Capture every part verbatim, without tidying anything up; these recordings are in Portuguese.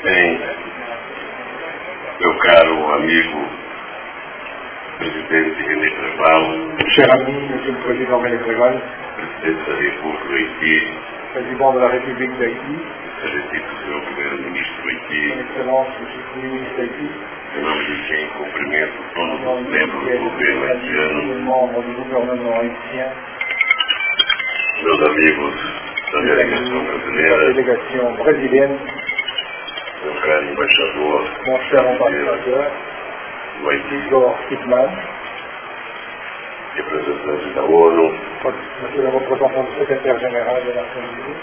Bem, meu caro amigo presidente René Préval, cher ami, monsieur le président René Préval, presidente da República do Haiti, président de la République d'Haïti, excelentíssimo senhor primeiro-ministro do son Haiti, excellence, monsieur le premier ministre d'Haïti, em nome de quem cumprimento todos nom os de membros do governo tous haitiano, les membres du gouvernement haïtien, meus amigos da les delegação amis de la brasileira, délégation brésilienne, meu caro embaixador mon cher ambassadeur, do Haiti, Igor Kidman, representante da ONU, monsieur le représentant du secrétaire général des Nations Unies,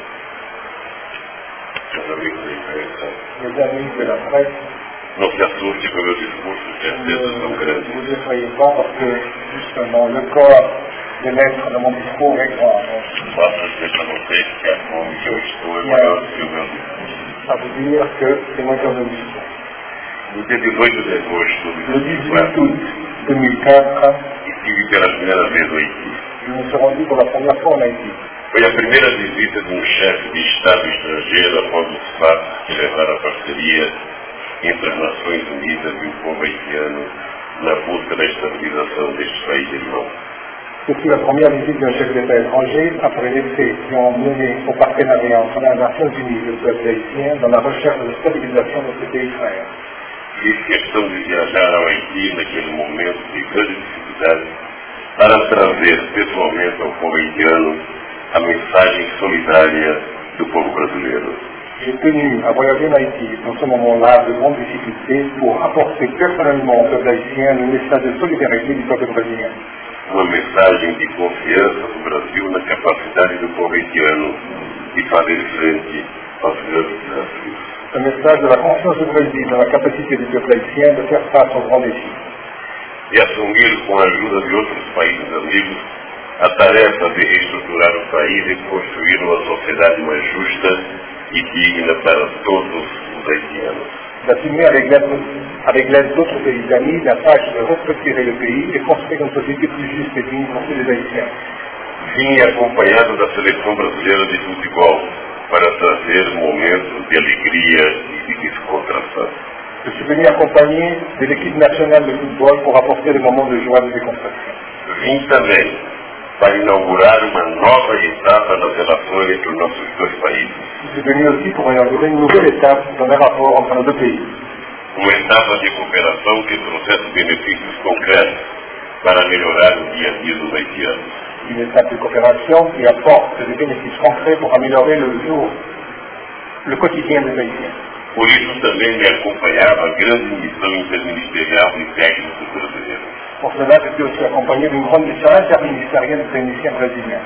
meus amigos da imprensa, mes amis de la presse, não se assuste com meu discurso, que as ne certezas são grandes. vous effrayez pas parce que justement le corps des lettres de mon discours est grand. Posso dizer para vocês que a fome que eu estou é maior do que o meu discurso. Ça veut dire que c'est moi qui en ai dit. No dia dezoito de agosto de Le dois mil e dix-huit quatro, août deux mille quatre, estive pela primeira vez no Haiti. je me suis rendu pour la première fois en Haïti. Foi a primeira visita de um chefe de Estado estrangeiro após os fatos que levaram à parceria entre as Nações Unidas e o povo haitiano na busca da estabilização deste país irmão. Ce fut la première visite d'un chef d'État étranger après les faits qui ont mené au partenariat entre les Nations Unies et le peuple haïtien dans la recherche de stabilisation de ce pays frère. Fiz questão de viajar ao Haiti naquele momento de grande dificuldade para trazer pessoalmente ao povo haitiano a mensagem solidária do povo brasileiro. J'ai tenu à voyager en Haïti dans ce moment-là de grande difficulté pour apporter personnellement au peuple haïtien le message de solidarité du peuple brésilien. Uma mensagem de confiança do Brasil na capacidade do povo haitiano de fazer frente aos grandes desafios. Un message de la confiance du Brésil dans la capacité du peuple haïtien de faire face aux grands défis. E assumir, com a ajuda de outros países amigos, a tarefa de reestruturar o país e construir uma sociedade mais justa e digna para todos os haitianos. D'assumer avec l'aide, avec l'aide d'autres pays amis la tâche de restructurer le pays et construire une société plus juste et digne pour tous les Haïtiens. Vim acompanhado da seleção brasileira de futebol para trazer momentos de alegria e de descontração. Je suis venu accompagné de l'équipe nationale de football pour apporter des moments de joie et de décontraction. Vim também para inaugurar uma nova etapa nas relações entre os nossos dois países. Je suis venu aussi pour inaugurer une nouvelle étape dans les rapports entre nos deux pays. Uma etapa de cooperação que trouxesse benefícios concretos para melhorar o dia a dia dos haitianos. Une étape de coopération qui apporte des bénéfices concrets pour améliorer le jour, le quotidien des Haïtiens. Por isso também me acompanhava a grande missão interministerial de técnicos brasileiros. Pour cela, je suis aussi accompagné d'une grande mission interministérielle de techniciens brésiliens.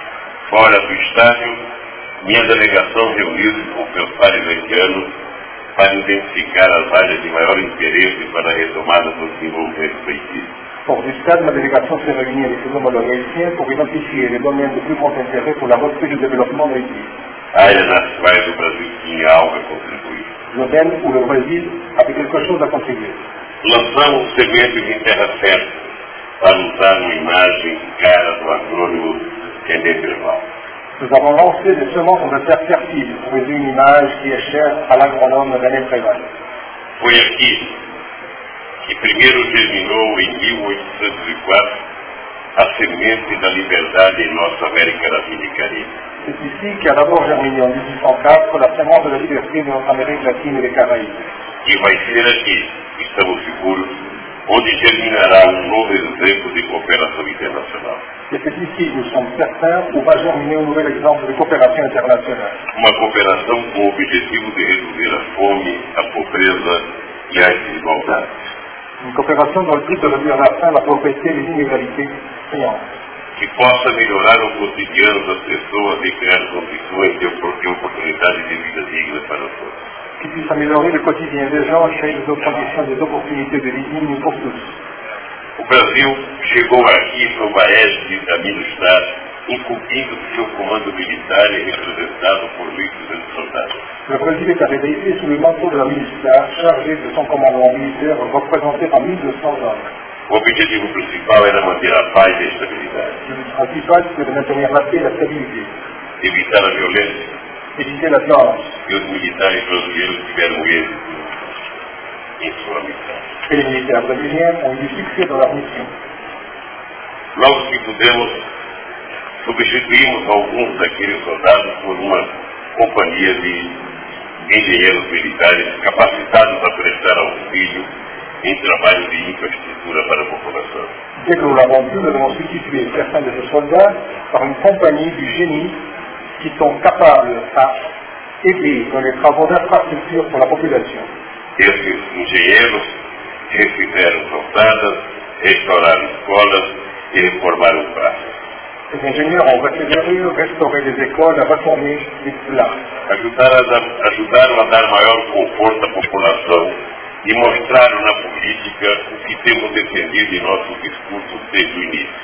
Fora do estádio, minha delegação reuniu-se com seus pares haitianos para identificar as áreas de maior interesse para a retomada do desenvolvimento do Haiti. Hors du stade, ma délégation s'est réunie avec ses homologues haïtiens pour identifier les domaines de plus grand intérêt pour la reprise du développement d'Haïti. Áreas nas quais o Brasil tinha algo a contribuir. Domaine où le Brésil avait quelque chose à contribuer. Lançamos sementes em terra fértil para usar uma imagem cara do agrônomo René Préval. Nous avons lancé des semences dans des terres fertiles pour aider une image qui est chère à l'agronome René Préval. Foi aqui que primeiro germinou em mil oitocentos e quatro a semente da liberdade em nossa América Latina e Caribe. C'est ici qu'a d'abord germiné en dix-huit cent quatre la semence de la liberté de notre Amérique latine et des Caraïbes. E vai ser aqui, estamos seguros, onde germinará um novo exemplo de cooperação internacional. Et c'est ici, nous sommes certains, où va germiner un nouvel exemple de coopération internationale. Uma cooperação com o objetivo de reduzir a fome, a pobreza e as desigualdades. Une coopération dans le but de réduire la faim, la pauvreté et les inégalités criantes. Que possa melhorar o cotidiano das pessoas e criar condições de oportunidade de vida digna para todos. Qui puisse améliorer le quotidien des gens, créer des conditions, des opportunités de vie dignes pour tous. O Brasil chegou aqui sob a égide da MINUSTAH, incumbindo seu comando militar e representado por mil e duzentos soldados. Le Brésil est arrivé ici sous le manteau de la MINUSTAH, chargé de son commandement militaire, représenté par mille deux cents hommes. O objetivo principal era manter a paz e a estabilidade. Le but principal, c'est de maintenir la paix et la stabilité. Evitar a violência. éviter la violence. E os militares brasileiros tiveram êxito em sua missão. Et les militaires brésiliens ont eu du succès dans leur mission. Logo que pudemos, substituímos alguns daqueles soldados por uma companhia de engenheiros militares capacitados a prestar auxílio em trabalho de infraestrutura para a população. Dès que nous l'avons vu, nous avons substitué certains de ces soldats par une compagnie du génie qui sont capables à aider dans les travaux d'infrastructure pour la population. Esses engenheiros refizeram calçadas, restauraram escolas e reformaram praças. Les ingénieurs ont refait des rues, restauré des écoles, reformé des places. Ajudaram a, ajudaram a dar maior conforto à população e mostraram na política o que temos defendido em nossos discursos desde o início.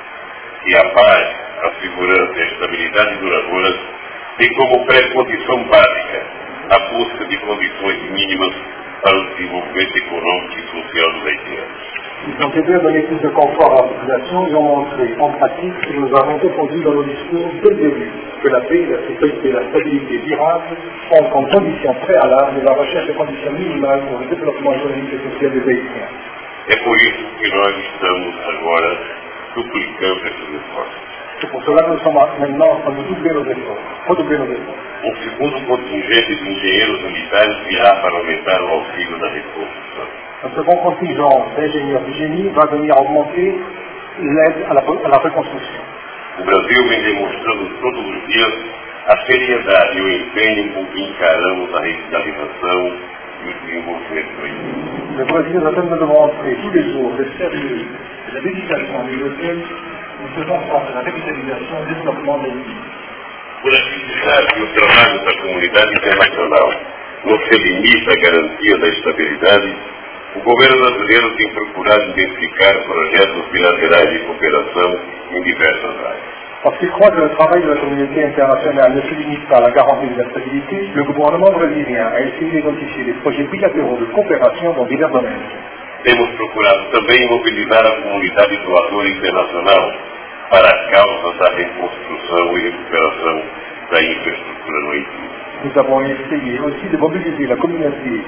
Que a paz, a segurança e a estabilidade duradouras têm como pré-condição básica a busca de condições mínimas para o desenvolvimento econômico e social dos haitianos. Ils ont aidé à donner plus de confort à la population et ont montré en pratique que nous avons répondu dans nos discours dès le début que la paix, la sécurité et la stabilité durable sont comme condition préalable de la recherche de conditions minimales pour le développement économique et social des Haïtiens. É por isso que nós estamos agora duplicando esses esforços. C'est pour cela que nous sommes maintenant en train de doubler nos efforts, redoubler nos efforts. Um segundo contingente de engenheiros militares virá para aumentar o auxílio na reconstrução. Un second contingent d'ingénieurs du génie va venir augmenter l'aide à la, à la reconstruction. O Brasil vem demonstrando todos os dias a seriedade e o empenho com que encaramos a revitalização e o desenvolvimento do Haiti. Le Brésil est en train de démontrer tous les jours le sérieux et la dédication avec lequel nous faisons face à la revitalisation et le développement de l'Haïti. Por acreditar que o trabalho da comunidade internacional não se limita à garantia da estabilidade, o governo brasileiro tem procurado identificar projetos bilaterais de cooperação em diversas áreas. Parce qu'il croit que le travail de la communauté internationale ne se limite pas à la garantie de la stabilité, le gouvernement brésilien a essayé d'identifier des projets bilatéraux de coopération dans divers domaines. Temos procurado também mobilizar a comunidade doadora internacional para a causa da reconstrução e recuperação da infraestrutura no Haiti. Nous avons essayé aussi de mobiliser la communauté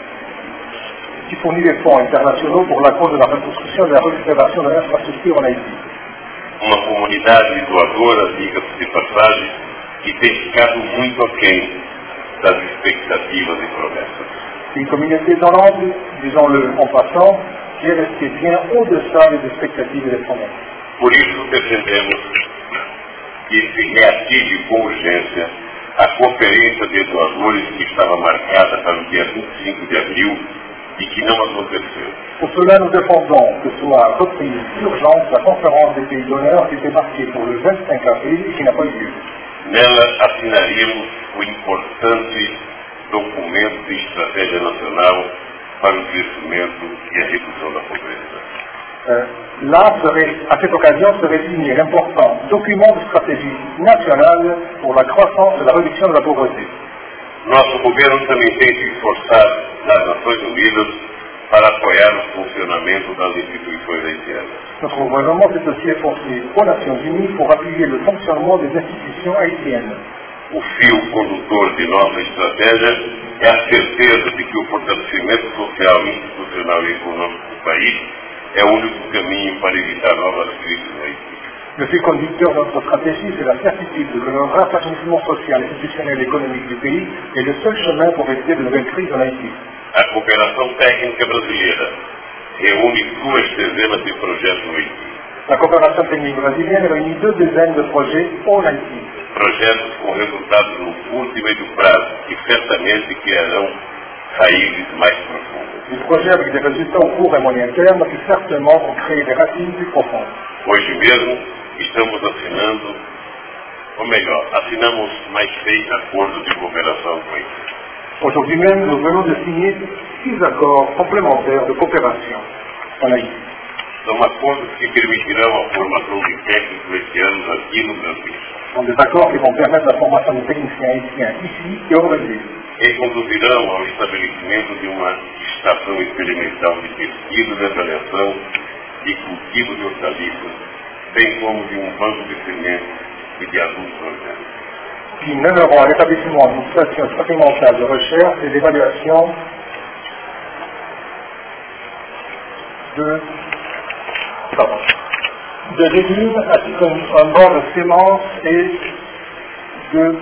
qui fournit des fonds internationaux pour la cause de la reconstruction et de la récupération de l'infrastructure en Haïti. Uma comunidade doadora, diga-se de passagem, que tem ficado muito aquém das expectativas e promessas. Une communauté donante, disons-le en passant, qui est restée bien au-deçà des expectatives et des promesses. Por isso defendemos que se reative com urgência a conferência de doadores que estava marcada para o dia vinte e cinco de abril e que não aconteceu. Pour cela, nous défendons que soit reprise d'urgence la conférence des pays d'honneur qui était marquée pour le vingt-cinq avril et qui n'a pas eu lieu. Nela assinaríamos o importante documento de estratégia nacional para o crescimento e a redução da pobreza. Euh, là, serait, à cette occasion, serait signé l'important document de stratégie nationale pour la croissance et la réduction de la pauvreté. Nosso governo também tem se esforçado nas Nações Unidas para apoiar o funcionamento das instituições haitianas. Notre gouvernement s'est aussi efforcé aux Nations Unies pour appuyer le fonctionnement des institutions haïtiennes. O fio condutor de nossa estratégia é a certeza de que o fortalecimento social, institucional e econômico do país é o único caminho para evitar novas crises no Haiti. Le fil conducteur de notre stratégie, c'est la certitude que le raffermissement social, institutionnel et économique du pays est le seul chemin pour éviter de nouvelles crises en Haïti. A cooperação técnica brasileira reúne duas dezenas de projetos no Haiti. La coopération technique brésilienne réunit deux dizaines de projets en Haïti. Projetos com resultados no curto e médio prazo, que certamente criarão raízes mais profundas. Des projets avec des résultats au court et moyen terme qui certainement vont créer des racines plus profondes. Hoje mesmo estamos assinando, ou melhor, assinamos mais seis acordos de cooperação com Haiti. Aujourd'hui même, nous venons de signer six accords complémentaires de coopération en Haïti. São acordos que permitirão a formação de técnicos haitianos aqui no Brasil. Ce sont des accords qui vont permettre la formation de techniciens haïtiens ici et au Brésil. E conduzirão ao estabelecimento de uma estação experimental de pesquisa e avaliação de cultivo de hortaliças, bem como de um banco de sementes e de adultos orgânicos. qui mèneront à l'établissement d'une station expérimentale de recherche et d'évaluation de, de légumes ainsi qu'un bord de sémences et de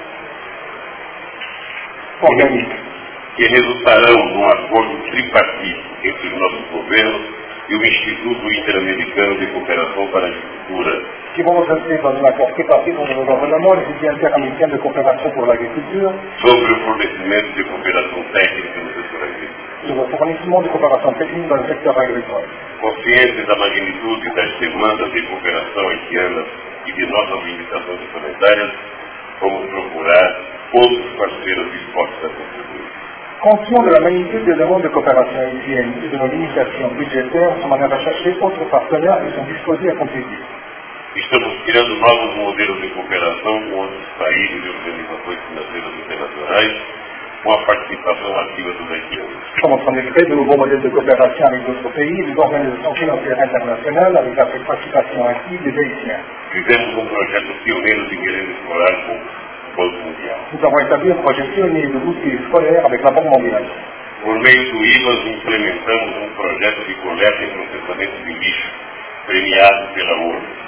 organiques. Que resultarão num acordo tripartite entre os nossos governos e o Instituto Interamericano de Cooperação para a Agricultura, qui vont nous inscrire dans un accord tripartite entre le gouvernement et l'Institut interaméricain de coopération pour l'agriculture sobre o fornecimento de cooperação técnica no setor agrícola. sur le fournissement de coopération technique dans le secteur agricole. Conscientes da magnitude das demandas de cooperação haitianas e de nossas limitações orçamentárias, vamos procurar outros parceiros dispostos a contribuir. Conscient de la magnitude des demandes de coopération haïtienne et de nos limitations budgétaires, nous sommes en train de chercher d'autres partenaires qui sont disposés à contribuer. Estamos criando novos modelos de cooperação com outros países e organizações financeiras internacionais, com a participação ativa dos haitianos. Nous sommes en train de créer de nouveaux modèles de coopération avec d'autres pays, des organisations financières internationales, avec la participation active des Haïtiens. Fizemos um projeto pioneiro de querer explorar com o Banco Mundial. Nous avons établi un projet pionnier de boursiers scolaires avec la Banque mondiale. Por meio do I V A S, implementamos um projeto de coleta e processamento de lixo, premiado pela ONU.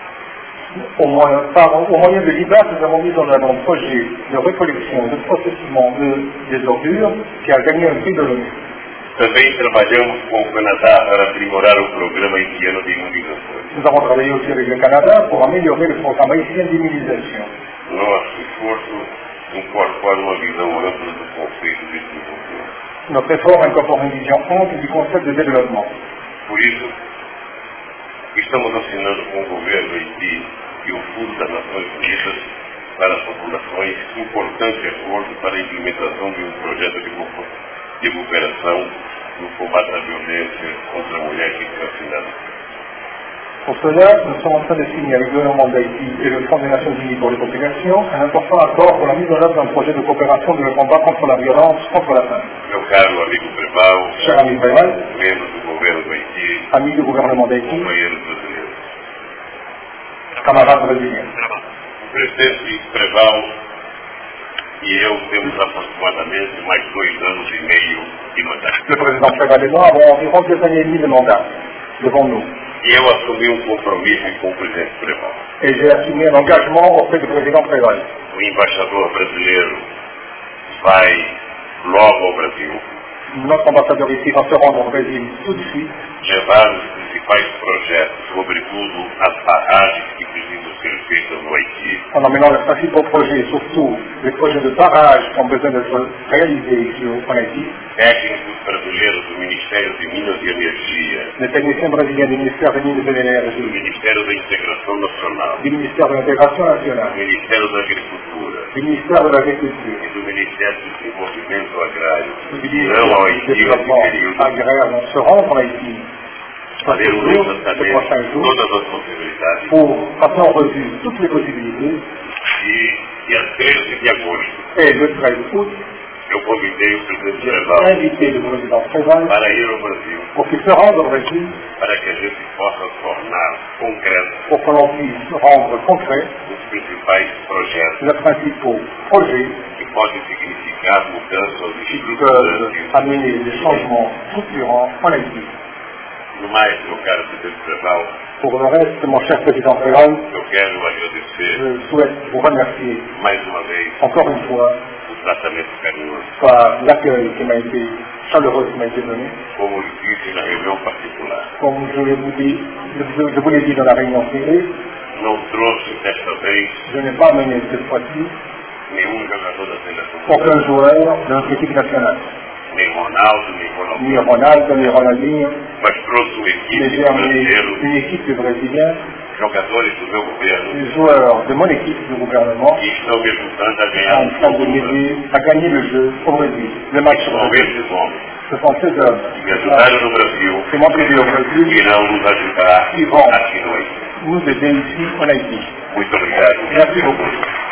Au moyen, par, au moyen de l'I B A S, nous avons mis en œuvre un projet de récollection, de processement de, des ordures qui a gagné un prix de l'ONU. Também trabalhamos com o Canadá para aprimorar o programa haitiano de imunizações. Nous avons travaillé aussi avec le Canada pour améliorer le programme haïtien d'immunisation. Nosso esforço incorpora uma visão ampla do conceito de desenvolvimento. Notre effort incorpore une vision ample du concept de développement. Por isso, estamos assinando com o governo do Haiti e o Fundo das Nações Unidas para as populações importante acordo para a implementação de um projeto de, co de cooperação no combate à violência contra a mulher que foi assinado. Pour cela, nous sommes en train de signer avec le gouvernement d'Haïti et le Fonds des Nations Unies pour les populations un important accord pour la mise en œuvre d'un projet de coopération dans le combat contre la violence contre la femme. Meu caro amigo Preval, Cher ami Préval, membro do governo do Haiti, ami du gouvernement d'Haïti, companheiros brasileiros. camarades brésiliens. O presidente Preval e eu temos aproximadamente mais dois anos e meio de mandato. Le président Préval et moi avons environ deux années et demie de mandat devant nous. E eu assumi um compromisso com o presidente Preval. Et j'ai assumé un engagement auprès du président Préval. O embaixador brasileiro vai logo ao Brasil Notre ambassadeur ici va se rendre au Brésil tout de suite levar os principais projetos, sobretudo as barragens que precisam ser feitas no Haiti, en emmenant les principaux projets, surtout les projets de barrage qui ont besoin d'être réalisés ici en Haïti. técnicos brasileiros do Ministério de Minas e Energia, Les techniciens brésiliens du ministère des Mines et de do l'Énergie, Ministério da Integração Nacional, du ministère de l'Intégration do nationale, Ministério da Agricultura du ministère de l'Agriculture, e do Ministério do Desenvolvimento Agrário, du irão ao ministère du Haiti nesse Développement período agraire vont se rendre en Haïti fazer um ce levantamento prochain de jour todas as possibilidades pour passer en revue toutes les possibilités. e dia treze de agosto Et le treize août, eu convidei o presidente j'ai Preval invité le président Préval para ir ao Brasil pour qu'il se rende au Brésil para que a gente possa tornar concreto pour que l'on puisse rendre concret os principais projetos les principaux projets que podem significar mudanças qui estruturantes. peuvent amener des changements structurants en Haïti. No mais, meu caro presidente Preval, Pour le reste, mon cher président Préval, eu quero agradecer je souhaite vous remercier mais uma vez encore une fois o tratamento carinhoso. par l'accueil qui m'a été chaleureux qui m'a été donné. Como eu disse na reunião particular, Comme je l'ai vous dit, je, je vous l'ai dit dans la réunion privée, não trouxe desta vez je n'ai pas mené cette fois-ci nenhum jogador da seleção aucun brasileira, joueur de notre équipe nationale, nem Ronaldo, nem ni Ronaldo, Ronaldo, ni Ronaldinho, mas trouxe uma mais equipe j'ai de amené brasileiros, une équipe de Brésiliens, jogadores do meu governo, des joueurs de mon équipe du gouvernement, que estão me ajudando a ganhar en um train de jogo. m'aider à gagner le jeu au Brésil. Le match au São Brésil. esses homens Ce sont ces hommes que me ajudaram no Brasil qui m'ont aidé au e Brésil, irão nos ajudar Ils vont. aqui no Haiti. nous aider ici en Haïti. Muito obrigado. Merci beaucoup.